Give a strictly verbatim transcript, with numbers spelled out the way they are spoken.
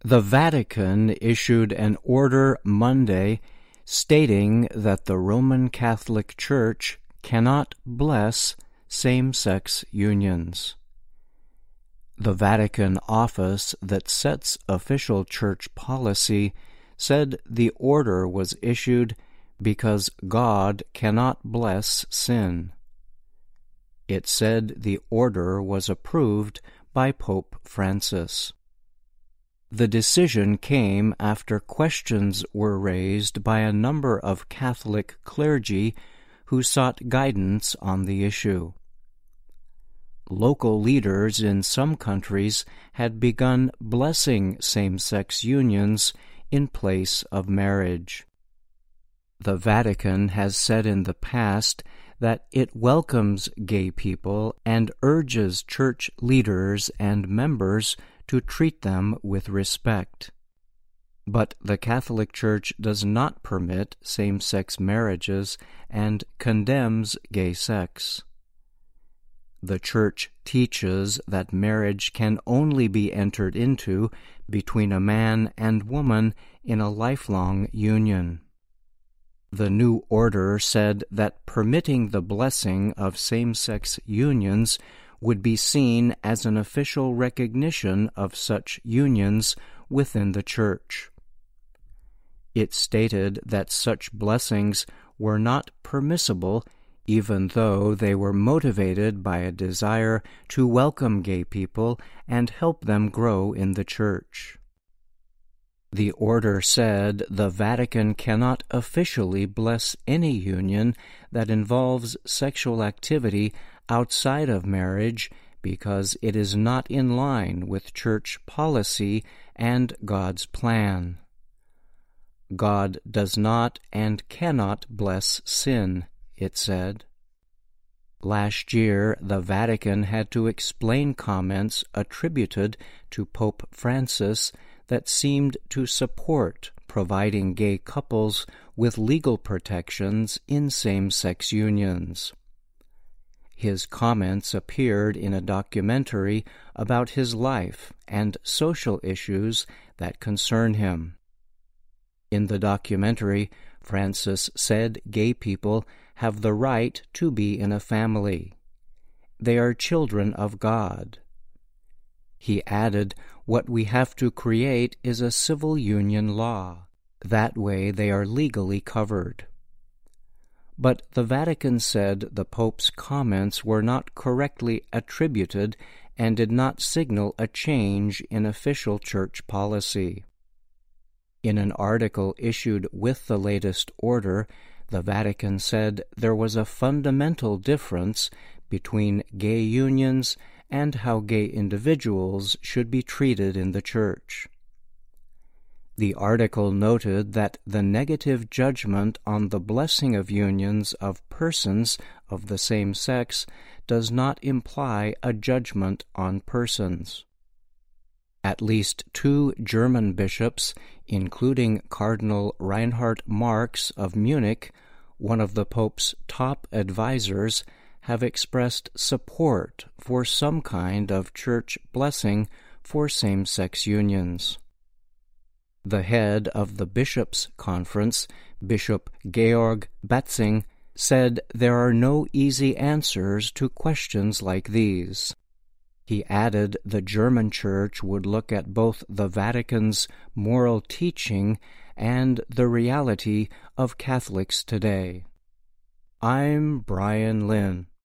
The Vatican issued an order Monday stating that the Roman Catholic Church cannot bless same-sex unions. The Vatican office that sets official church policy said the order was issued because God cannot bless sin. It said the order was approved by Pope Francis. The decision came after questions were raised by a number of Catholic clergy who sought guidance on the issue. Local leaders in some countries had begun blessing same-sex unions in place of marriage. The Vatican has said in the past that it welcomes gay people and urges church leaders and members to treat them with respect. But the Catholic Church does not permit same-sex marriages and condemns gay sex. The Church teaches that marriage can only be entered into between a man and woman in a lifelong union. The new order said that permitting the blessing of same-sex unions would be seen as an official recognition of such unions within the Church. It stated that such blessings were not permissible even though they were motivated by a desire to welcome gay people and help them grow in the Church. The order said the Vatican cannot officially bless any union that involves sexual activity outside of marriage because it is not in line with church policy and God's plan. God does not and cannot bless sin, it said. Last year, the Vatican had to explain comments attributed to Pope Francis that seemed to support providing gay couples with legal protections in same-sex unions. His comments appeared in a documentary about his life and social issues that concern him. In the documentary, Francis said gay people have the right to be in a family. They are children of God. He added, what we have to create is a civil union law. That way they are legally covered. But the Vatican said the Pope's comments were not correctly attributed and did not signal a change in official church policy. In an article issued with the latest order, the Vatican said there was a fundamental difference between gay unions and how gay individuals should be treated in the Church. The article noted that the negative judgment on the blessing of unions of persons of the same sex does not imply a judgment on persons. At least two German bishops, including Cardinal Reinhard Marx of Munich, one of the Pope's top advisors, have expressed support for some kind of church blessing for same-sex unions. The head of the Bishops' Conference, Bishop Georg Batzing, said there are no easy answers to questions like these. He added the German Church would look at both the Vatican's moral teaching and the reality of Catholics today. I'm Brian Lynn.